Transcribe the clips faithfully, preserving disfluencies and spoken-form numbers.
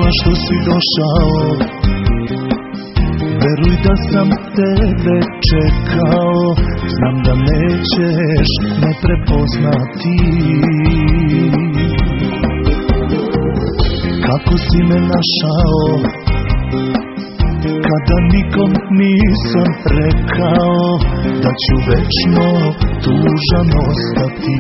Hvala što si došao, veruj da sam tebe čekao. Znam da nećeš me prepoznati, kako si me našao, kada nikom nisam rekao da ću večno tužan ostati.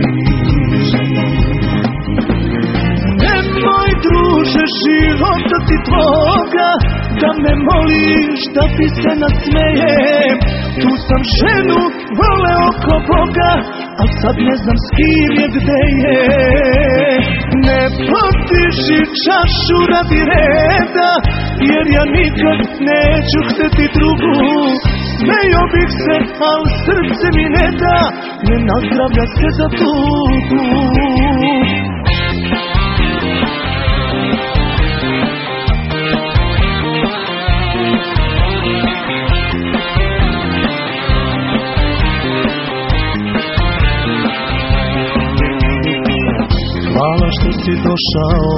Nemoj druže života ti tvoga da me moliš da ti se nasmejem. Tu sam ženu voleo ko Boga, a sad ne znam s kim je gde je. Ne potiži čašu radi reda, jer ja nikad neću hteti drugu. Smejo bih se, al srce mi ne da, ne nazdravlja se za tugu. Hvala što si došao,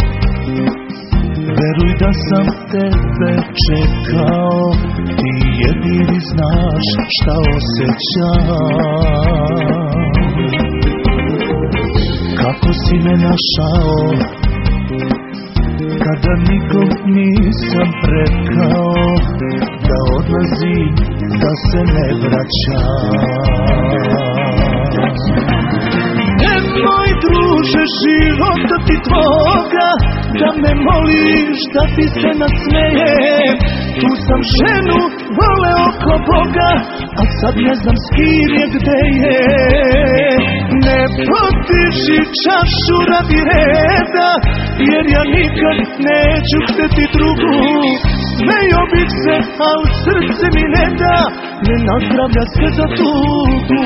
veruj da sam tebe čekao. Ti jedini znaš šta osjećam, kako si me našao, kada nikom nisam rekao da odlazim, da se ne vraćam. Nemoj druže života ti tvoga da me moliš da ti se nasmejem. Tu sam ženu voleo ko Boga, a sad ne znam s kim je gde je. Ne potiži čašu radi reda, jer ja nikad neću hteti drugu. Smejo bih se, al srce mi ne da, ne nazdravlja se za tugu.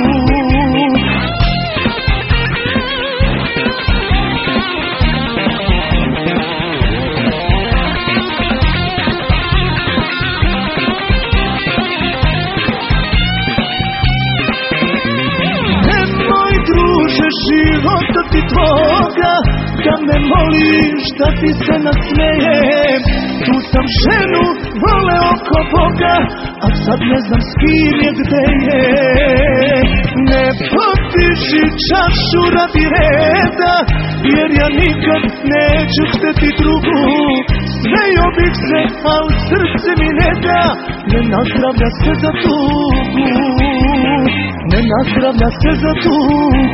Života ti tvoga da me moliš da ti se nasmejem. Tu sam ženu voleo ko Boga, a sad ne znam s kim je gde je. Ne potiži čašu radi reda, jer ja nikad neću hteti drugu. Smejo bih se, al srce mi ne da, ne nazdravlja se za tugu. Ne nazdravlja se za tugu.